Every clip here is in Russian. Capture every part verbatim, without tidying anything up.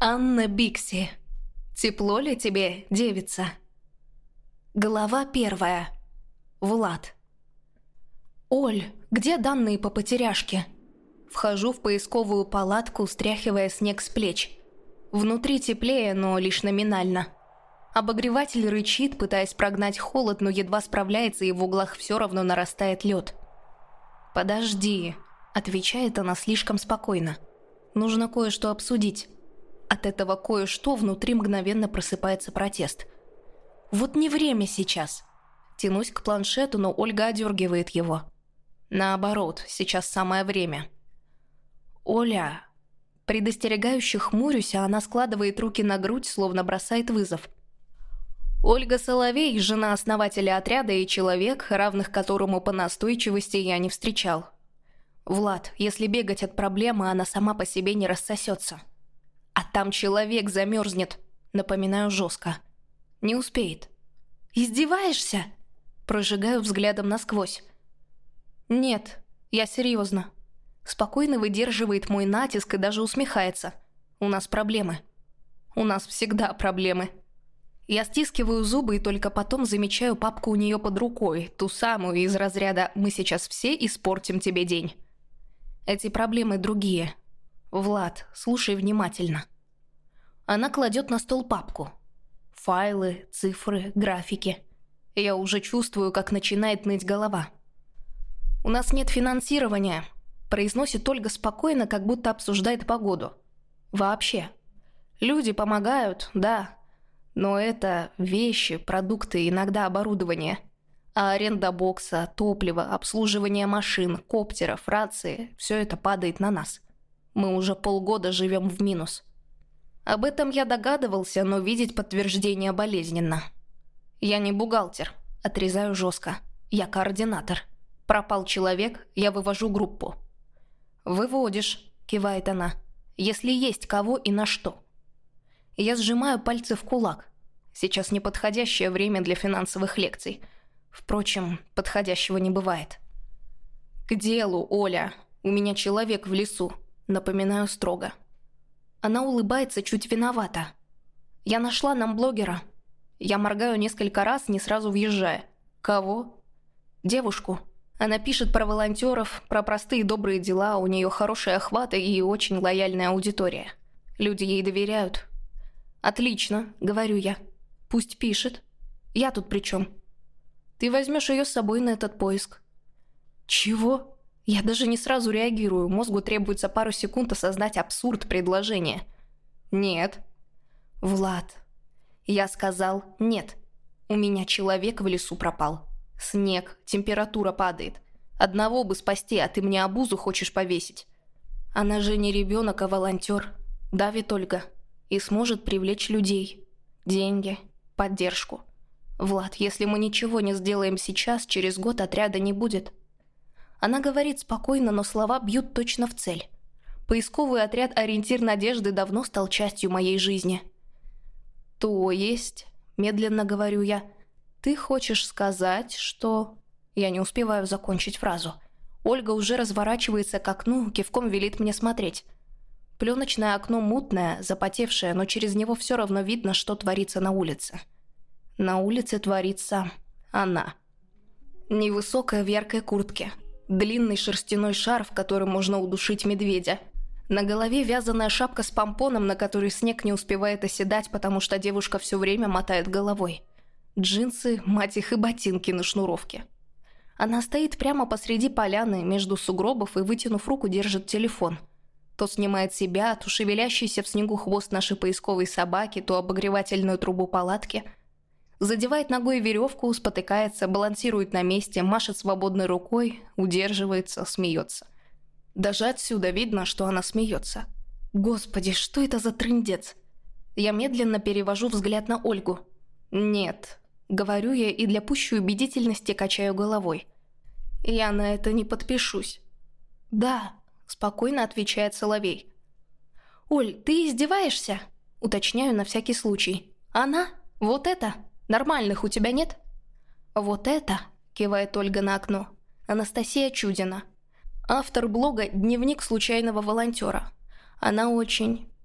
Анна Бикси. Тепло ли тебе, девица? Глава первая. Влад. Оль, где данные по потеряшке? Вхожу в поисковую палатку, стряхивая снег с плеч. Внутри теплее, но лишь номинально. Обогреватель рычит, пытаясь прогнать холод, но едва справляется, и в углах все равно нарастает лед. «Подожди», — отвечает она слишком спокойно. «Нужно кое-что обсудить». От этого кое-что внутри мгновенно просыпается протест. «Вот не время сейчас». Тянусь к планшету, но Ольга одергивает его. «Наоборот, сейчас самое время». «Оля...» Предостерегающе хмурюсь, а она складывает руки на грудь, словно бросает вызов. Ольга Соловей, жена основателя отряда и человек, равных которому по настойчивости я не встречал. Влад, если бегать от проблемы, она сама по себе не рассосется. А там человек замерзнет, напоминаю жестко. Не успеет. «Издеваешься?» Прожигаю взглядом насквозь. «Нет, я серьезно». Спокойно выдерживает мой натиск и даже усмехается. «У нас проблемы. У нас всегда проблемы». Я стискиваю зубы и только потом замечаю папку у нее под рукой, ту самую из разряда «мы сейчас все испортим тебе день». Эти проблемы другие. Влад, слушай внимательно. Она кладет на стол папку. Файлы, цифры, графики. Я уже чувствую, как начинает ныть голова. «У нас нет финансирования», – произносит Ольга спокойно, как будто обсуждает погоду. «Вообще. Люди помогают, да. Но это вещи, продукты, иногда оборудование. А аренда бокса, топливо, обслуживание машин, коптеров, рации – все это падает на нас. Мы уже полгода живем в минус». Об этом я догадывался, но видеть подтверждение болезненно. «Я не бухгалтер», – отрезаю жестко. «Я координатор. Пропал человек, я вывожу группу». «Выводишь», – кивает она. «Если есть кого и на что». Я сжимаю пальцы в кулак. Сейчас неподходящее время для финансовых лекций. Впрочем, подходящего не бывает. «К делу, Оля. У меня человек в лесу», – напоминаю строго. Она улыбается чуть виновата. «Я нашла нам блогера». Я моргаю несколько раз, не сразу въезжая. «Кого?» «Девушку. Она пишет про волонтеров, про простые добрые дела, у нее хороший охват и очень лояльная аудитория. Люди ей доверяют». «Отлично», — говорю я. «Пусть пишет. Я тут при чем?» «Ты возьмешь ее с собой на этот поиск». «Чего?» Я даже не сразу реагирую, мозгу требуется пару секунд осознать абсурд предложения. «Нет». «Влад». Я сказал «нет». У меня человек в лесу пропал. Снег, температура падает. Одного бы спасти, а ты мне обузу хочешь повесить. Она же не ребенок, а волонтер. Давит Ольга. И сможет привлечь людей. Деньги, поддержку. Влад, если мы ничего не сделаем сейчас, через год отряда не будет. Она говорит спокойно, но слова бьют точно в цель. Поисковый отряд «Ориентир надежды» давно стал частью моей жизни. «То есть», — медленно говорю я, — «ты хочешь сказать, что...» Я не успеваю закончить фразу. Ольга уже разворачивается к окну, кивком велит мне смотреть. Пленочное окно мутное, запотевшее, но через него все равно видно, что творится на улице. На улице творится она. Невысокая в яркой куртке. Длинный шерстяной шарф, которым можно удушить медведя. На голове вязаная шапка с помпоном, на которой снег не успевает оседать, потому что девушка все время мотает головой. Джинсы, мать их, и ботинки на шнуровке. Она стоит прямо посреди поляны, между сугробов, и, вытянув руку, держит телефон. То снимает себя, то шевелящийся в снегу хвост нашей поисковой собаки, то обогревательную трубу палатки. Задевает ногой веревку, спотыкается, балансирует на месте, машет свободной рукой, удерживается, смеется. Даже отсюда видно, что она смеется. Господи, что это за трындец? Я медленно перевожу взгляд на Ольгу. «Нет», — говорю я и для пущей убедительности качаю головой. «Я на это не подпишусь». «Да», — спокойно отвечает Соловей. «Оль, ты издеваешься?» — уточняю на всякий случай. «Она? Вот это? Нормальных у тебя нет?» «Вот это?» — кивает Ольга на окно. «Анастасия Чудина. Автор блога «Дневник случайного волонтера». Она очень...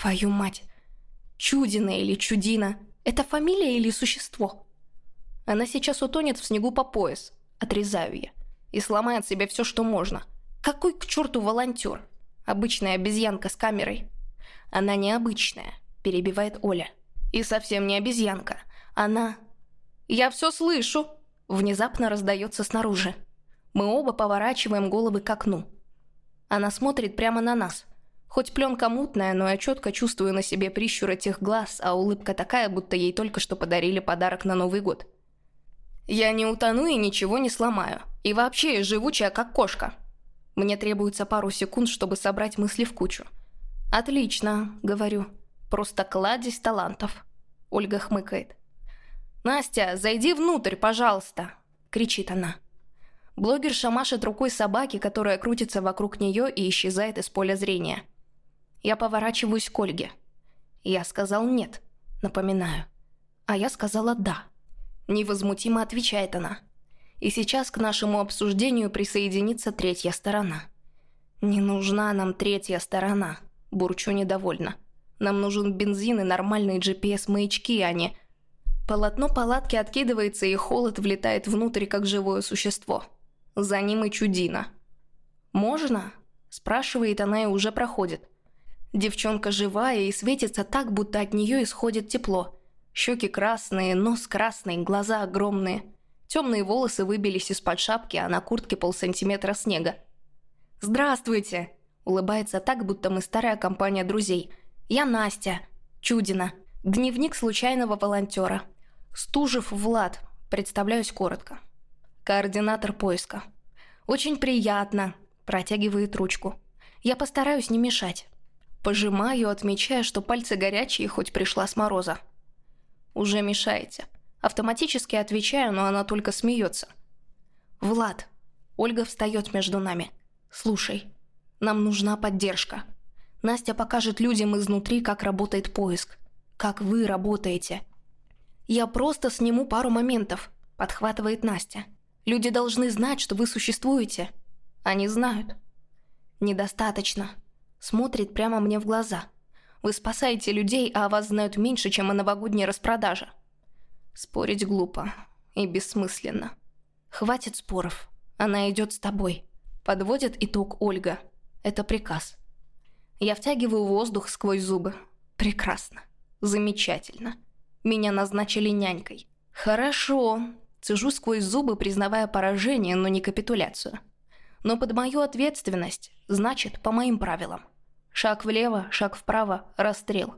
Твою мать! Чудина или Чудина – это фамилия или существо? Она сейчас утонет в снегу по пояс, отрезаю я, и сломает себе все, что можно. Какой к черту волонтер? Обычная обезьянка с камерой. Она необычная, перебивает Оля. И совсем не обезьянка. Она... Я все слышу! Внезапно раздается снаружи. Мы оба поворачиваем головы к окну. Она смотрит прямо на нас. Хоть пленка мутная, но я четко чувствую на себе прищур этих глаз, а улыбка такая, будто ей только что подарили подарок на Новый год. Я не утону и ничего не сломаю. И вообще живучая, как кошка. Мне требуется пару секунд, чтобы собрать мысли в кучу. «Отлично», — говорю. «Просто кладезь талантов». Ольга хмыкает. «Настя, зайди внутрь, пожалуйста», — кричит она. Блогерша машет рукой собаки, которая крутится вокруг нее и исчезает из поля зрения. Я поворачиваюсь к Ольге. «Я сказал нет», — напоминаю. «А я сказала да». Невозмутимо отвечает она. И сейчас к нашему обсуждению присоединится третья сторона. «Не нужна нам третья сторона», — бурчу недовольно. «Нам нужен бензин и нормальные джи пи эс-маячки, а не...» Полотно палатки откидывается, и холод влетает внутрь, как живое существо. За ним и Чудина. «Можно?» – спрашивает она и уже проходит. Девчонка живая и светится так, будто от нее исходит тепло. Щеки красные, нос красный, глаза огромные. Темные волосы выбились из-под шапки, а на куртке полсантиметра снега. «Здравствуйте!» – улыбается так, будто мы старая компания друзей. «Я Настя. Чудина. Дневник случайного волонтера. Стужев Влад. Представляюсь коротко. Координатор поиска. Очень приятно», – протягивает ручку. «Я постараюсь не мешать». Пожимаю, отмечая, что пальцы горячие, хоть пришла с мороза. «Уже мешаете». Автоматически отвечаю, но она только смеется. «Влад». Ольга встает между нами. «Слушай, нам нужна поддержка. Настя покажет людям изнутри, как работает поиск. Как вы работаете». «Я просто сниму пару моментов», – подхватывает Настя. «Люди должны знать, что вы существуете». Они знают. «Недостаточно». Смотрит прямо мне в глаза. «Вы спасаете людей, а о вас знают меньше, чем о новогодней распродаже». Спорить глупо и бессмысленно. «Хватит споров. Она идет с тобой». Подводит итог Ольга. Это приказ. Я втягиваю воздух сквозь зубы. Прекрасно. Замечательно. Меня назначили нянькой. Хорошо. Цежу сквозь зубы, признавая поражение, но не капитуляцию. Но под мою ответственность, значит, по моим правилам. Шаг влево, шаг вправо, расстрел.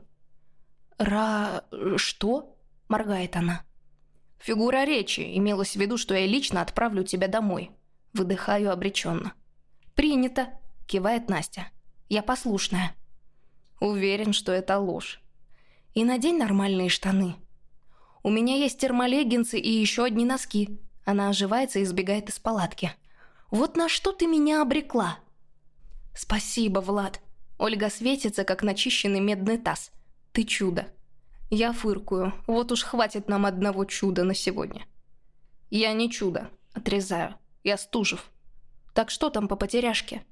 «Ра... что?» – моргает она. «Фигура речи. Имелось в виду, что я лично отправлю тебя домой». Выдыхаю обреченно. «Принято», – кивает Настя. «Я послушная». Уверен, что это ложь. «И надень нормальные штаны». «У меня есть термолеггинсы и еще одни носки». Она оживается и сбегает из палатки. «Вот на что ты меня обрекла?» «Спасибо, Влад». Ольга светится, как начищенный медный таз. «Ты чудо». Я фыркую. Вот уж хватит нам одного чуда на сегодня. «Я не чудо», — отрезаю. «Я Стужев». «Так что там по потеряшке?»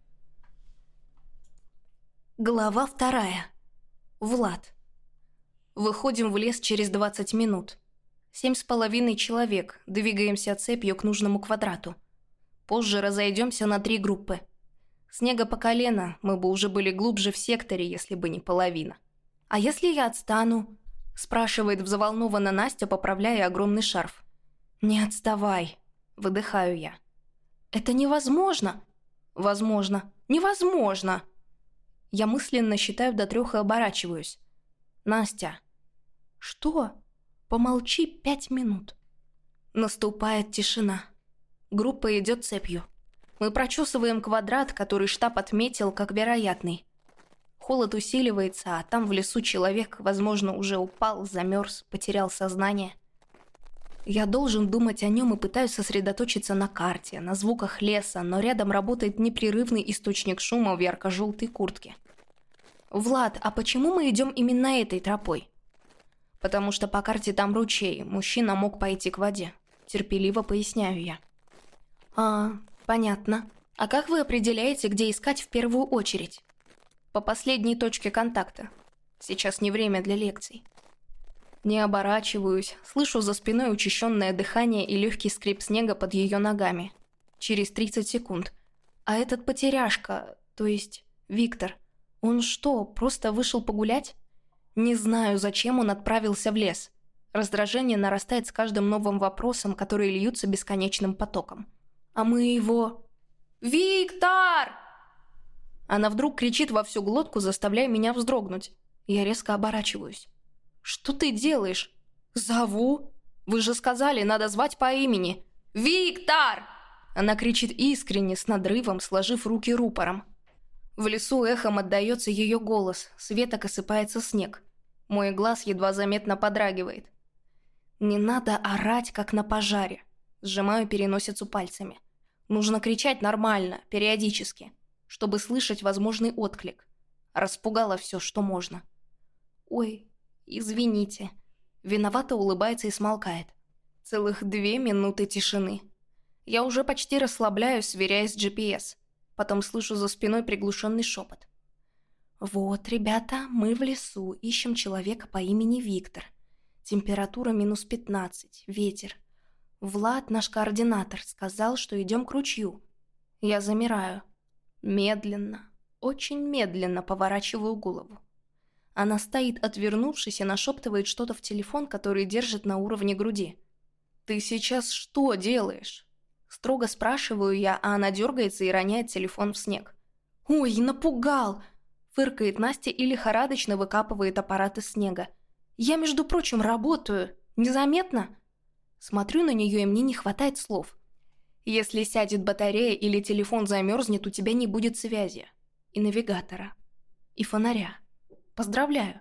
Глава вторая. Влад. Выходим в лес через двадцать минут. Семь с половиной человек, двигаемся цепью к нужному квадрату. Позже разойдемся на три группы. Снега по колено, мы бы уже были глубже в секторе, если бы не половина. «А если я отстану?» – спрашивает взволнованно Настя, поправляя огромный шарф. «Не отставай», – выдыхаю я. «Это невозможно!» «Возможно. Невозможно!» Я мысленно считаю до трех и оборачиваюсь. «Настя!» «Что?» «Помолчи пять минут». Наступает тишина. Группа идет цепью. Мы прочесываем квадрат, который штаб отметил как вероятный. Холод усиливается, а там в лесу человек, возможно, уже упал, замерз, потерял сознание. Я должен думать о нем и пытаюсь сосредоточиться на карте, на звуках леса, но рядом работает непрерывный источник шума в ярко-желтой куртке. «Влад, а почему мы идем именно этой тропой?» «Потому что по карте там ручей, мужчина мог пойти к воде», – терпеливо поясняю я. «А, понятно. А как вы определяете, где искать в первую очередь?» «По последней точке контакта. Сейчас не время для лекций. Не оборачиваюсь, слышу за спиной учащенное дыхание и легкий скрип снега под ее ногами. Через тридцать секунд. А этот потеряшка, то есть Виктор, он что, просто вышел погулять? Не знаю, зачем он отправился в лес. Раздражение нарастает с каждым новым вопросом, которые льются бесконечным потоком. А мы его... «Виктор!» Она вдруг кричит во всю глотку, заставляя меня вздрогнуть. Я резко оборачиваюсь. «Что ты делаешь?» «Зову! Вы же сказали, надо звать по имени!» «Виктор!» Она кричит искренне, с надрывом, сложив руки рупором. В лесу эхом отдается ее голос, с веток осыпается снег. Мой глаз едва заметно подрагивает. Не надо орать, как на пожаре. Сжимаю переносицу пальцами. Нужно кричать нормально, периодически, чтобы слышать возможный отклик. Распугало все, что можно. «Ой, извините». Виновато улыбается и смолкает. Целых две минуты тишины. Я уже почти расслабляюсь, сверяясь с джи пи эс. Потом слышу за спиной приглушенный шепот. «Вот, ребята, мы в лесу, ищем человека по имени Виктор. Температура минус пятнадцать, ветер. Влад, наш координатор, сказал, что идем к ручью». Я замираю. Медленно, очень медленно поворачиваю голову. Она стоит, отвернувшись, и нашептывает что-то в телефон, который держит на уровне груди. «Ты сейчас что делаешь?» Строго спрашиваю я, а она дергается и роняет телефон в снег. «Ой, напугал!» Фыркает Настя и лихорадочно выкапывает аппарат из снега. «Я, между прочим, работаю. Незаметно?» Смотрю на нее, и мне не хватает слов. «Если сядет батарея или телефон замерзнет, у тебя не будет связи. И навигатора. И фонаря. Поздравляю».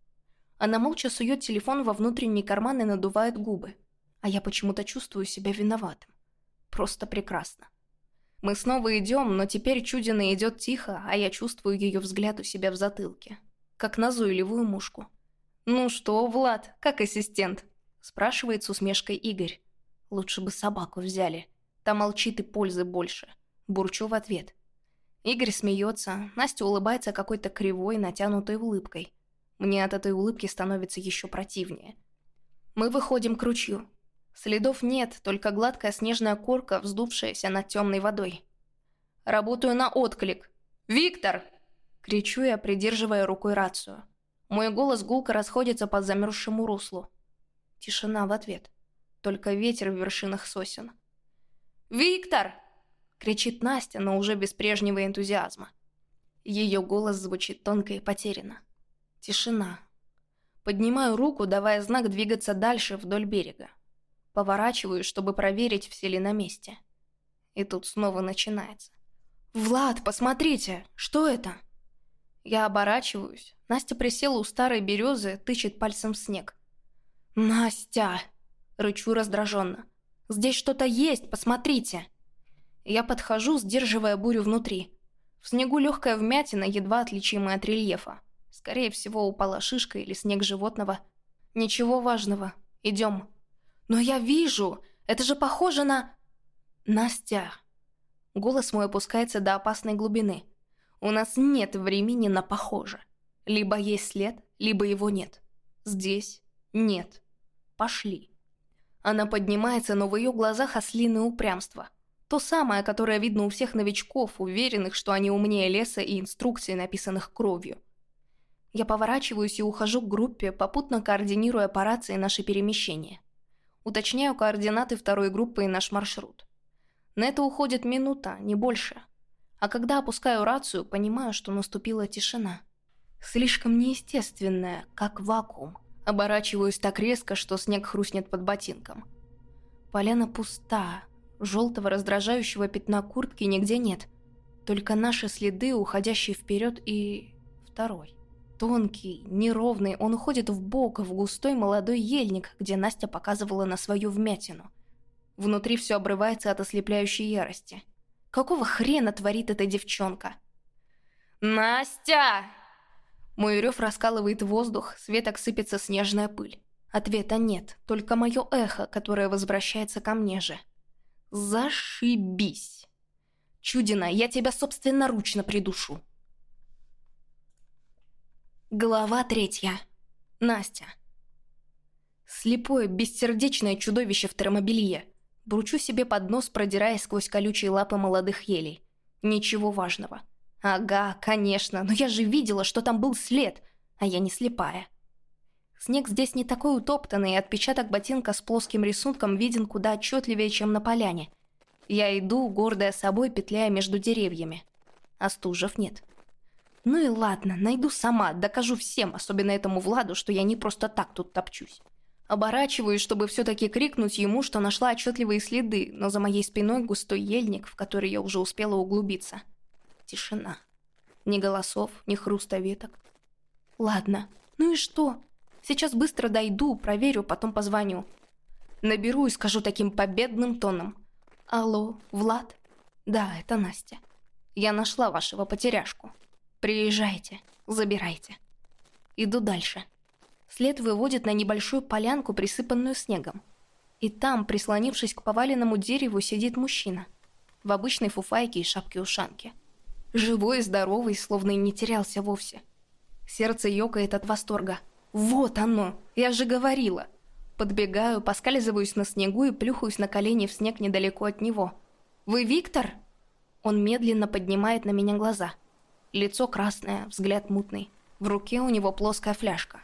Она молча сует телефон во внутренний карман и надувает губы. А я почему-то чувствую себя виноватым. Просто прекрасно. Мы снова идем, но теперь Чудина идет тихо, а я чувствую ее взгляд у себя в затылке. Как назойливую мушку. «Ну что, Влад, как ассистент?» Спрашивает с усмешкой Игорь. «Лучше бы собаку взяли. Та молчит и пользы больше». Бурчу в ответ. Игорь смеется, Настя улыбается какой-то кривой, натянутой улыбкой. Мне от этой улыбки становится еще противнее. Мы выходим к ручью. Следов нет, только гладкая снежная корка, вздувшаяся над темной водой. Работаю на отклик. «Виктор!» Кричу я, придерживая рукой рацию. Мой голос гулко расходится по замерзшему руслу. Тишина в ответ. Только ветер в вершинах сосен. «Виктор!» Кричит Настя, но уже без прежнего энтузиазма. Ее голос звучит тонко и потерянно. Тишина. Поднимаю руку, давая знак двигаться дальше вдоль берега. Поворачиваю, чтобы проверить, все ли на месте. И тут снова начинается. «Влад, посмотрите! Что это?» Я оборачиваюсь. Настя присела у старой березы, тычет пальцем в снег. «Настя!» – рычу раздраженно. «Здесь что-то есть, посмотрите!» Я подхожу, сдерживая бурю внутри. В снегу легкая вмятина, едва отличимая от рельефа. Скорее всего, упала шишка или снег животного. Ничего важного. Идем. «Но я вижу! Это же похоже на...» «Настя!» Голос мой опускается до опасной глубины. «У нас нет времени на похоже. Либо есть след, либо его нет. Здесь нет. Пошли». Она поднимается, но в ее глазах ослиное упрямство. То самое, которое видно у всех новичков, уверенных, что они умнее леса и инструкций, написанных кровью. Я поворачиваюсь и ухожу к группе, попутно координируя операции и наши перемещения. Уточняю координаты второй группы и наш маршрут. На это уходит минута, не больше. А когда опускаю рацию, понимаю, что наступила тишина. Слишком неестественная, как вакуум. Оборачиваюсь так резко, что снег хрустнет под ботинком. Поляна пуста. Желтого раздражающего пятна куртки нигде нет. Только наши следы, уходящие вперед, и... второй. Тонкий, неровный, он уходит вбок, в густой молодой ельник, где Настя показывала на свою вмятину. Внутри все обрывается от ослепляющей ярости. Какого хрена творит эта девчонка? «Настя!» Мой рев раскалывает воздух, с веток сыпется снежная пыль. Ответа нет, только мое эхо, которое возвращается ко мне же. Зашибись! Чудина, я тебя собственноручно придушу. Глава третья. Настя. Слепое, бессердечное чудовище в термобелье. Бручу себе под нос, продираясь сквозь колючие лапы молодых елей. Ничего важного. Ага, конечно, но я же видела, что там был след, а я не слепая. Снег здесь не такой утоптанный, и отпечаток ботинка с плоским рисунком виден куда отчетливее, чем на поляне. Я иду, гордая собой, петляя между деревьями. А стужев нет. Ну и ладно, найду сама, докажу всем, особенно этому Владу, что я не просто так тут топчусь. Оборачиваюсь, чтобы все-таки крикнуть ему, что нашла отчетливые следы, но за моей спиной густой ельник, в который я уже успела углубиться. Тишина. Ни голосов, ни хруста веток. Ладно, ну и что? Сейчас быстро дойду, проверю, потом позвоню. Наберу и скажу таким победным тоном. Алло, Влад? Да, это Настя. Я нашла вашего потеряшку. Приезжайте, забирайте. Иду дальше. След выводит на небольшую полянку, присыпанную снегом. И там, прислонившись к поваленному дереву, сидит мужчина. В обычной фуфайке и шапке-ушанке. Живой и здоровый, словно и не терялся вовсе. Сердце ёкает от восторга. Вот оно, я же говорила. Подбегаю, поскальзываюсь на снегу и плюхаюсь на колени в снег недалеко от него. «Вы Виктор?» Он медленно поднимает на меня глаза. Лицо красное, взгляд мутный. В руке у него плоская фляжка.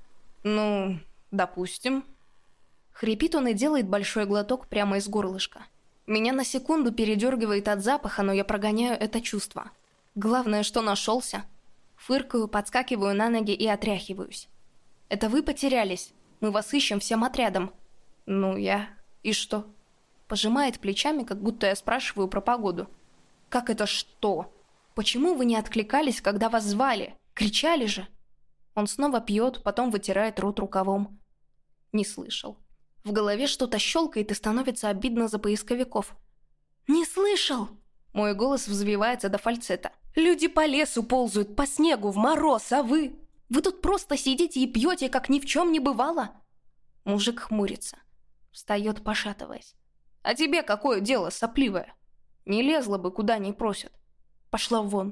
«Ну, допустим». Хрипит он и делает большой глоток прямо из горлышка. Меня на секунду передергивает от запаха, но я прогоняю это чувство. Главное, что нашелся. Фыркаю, подскакиваю на ноги и отряхиваюсь. «Это вы потерялись? Мы вас ищем всем отрядом». «Ну, я... И что?» Пожимает плечами, как будто я спрашиваю про погоду. «Как это что? Почему вы не откликались, когда вас звали? Кричали же?» Он снова пьет, потом вытирает рот рукавом. Не слышал. В голове что-то щелкает и становится обидно за поисковиков. «Не слышал!» Мой голос взвивается до фальцета. «Люди по лесу ползают, по снегу, в мороз, а вы? Вы тут просто сидите и пьете, как ни в чем не бывало?» Мужик хмурится. Встает, пошатываясь. «А тебе какое дело, сопливое? Не лезла бы, куда не просят. Пошла вон».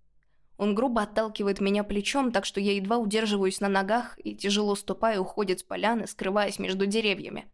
Он грубо отталкивает меня плечом, так что я едва удерживаюсь на ногах и, тяжело ступая, уходит с поляны, скрываясь между деревьями.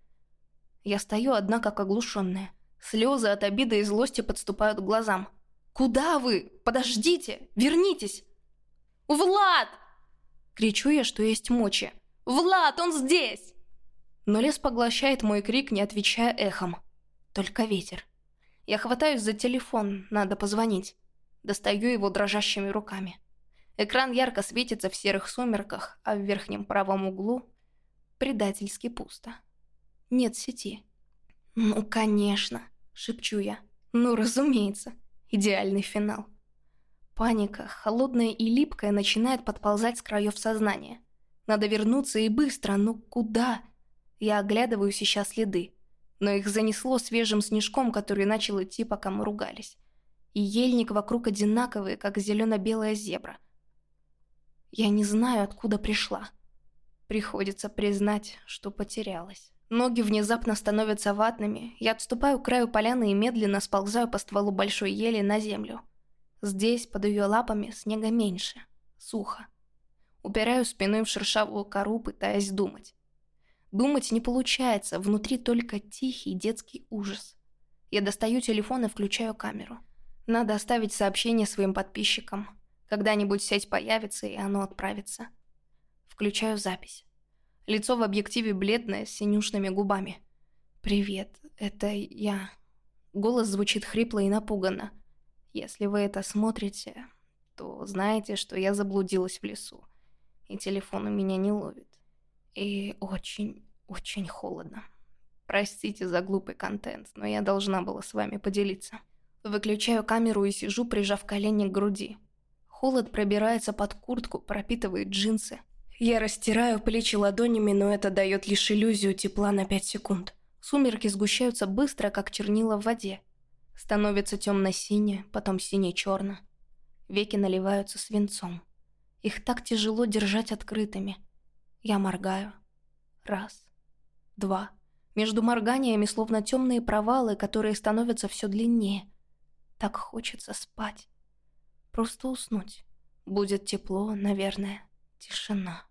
Я стою одна, как оглушенная. Слезы от обиды и злости подступают к глазам. «Куда вы? Подождите! Вернитесь!» «Влад!» Кричу я, что есть мочи. «Влад, он здесь!» Но лес поглощает мой крик, не отвечая эхом. Только ветер. Я хватаюсь за телефон, надо позвонить. Достаю его дрожащими руками. Экран ярко светится в серых сумерках, а в верхнем правом углу предательски пусто. Нет сети. «Ну, конечно!» — шепчу я. «Ну, разумеется!» Идеальный финал. Паника, холодная и липкая, начинает подползать с краев сознания. Надо вернуться и быстро, но куда? Я оглядываюсь, ища следы. Но их занесло свежим снежком, который начал идти, пока мы ругались. И ельник вокруг одинаковый, как зелено-белая зебра. Я не знаю, откуда пришла. Приходится признать, что потерялась. Ноги внезапно становятся ватными. Я отступаю к краю поляны и медленно сползаю по стволу большой ели на землю. Здесь, под ее лапами, снега меньше. Сухо. Упираю спиной в шершавую кору, пытаясь думать. Думать не получается, внутри только тихий детский ужас. Я достаю телефон и включаю камеру. Надо оставить сообщение своим подписчикам. Когда-нибудь сеть появится, и оно отправится. Включаю запись. Лицо в объективе бледное, с синюшными губами. «Привет, это я». Голос звучит хрипло и напуганно. «Если вы это смотрите, то знаете, что я заблудилась в лесу, и телефон у меня не ловит. И очень, очень холодно. Простите за глупый контент, но я должна была с вами поделиться». Выключаю камеру и сижу, прижав колени к груди. Холод пробирается под куртку, пропитывает джинсы. Я растираю плечи ладонями, но это дает лишь иллюзию тепла на пять секунд. Сумерки сгущаются быстро, как чернила в воде. Становится темно-сине, потом сине-черно. Веки наливаются свинцом. Их так тяжело держать открытыми. Я моргаю. Раз. Два. Между морганиями словно темные провалы, которые становятся все длиннее. Так хочется спать. Просто уснуть. Будет тепло, наверное. Тишина.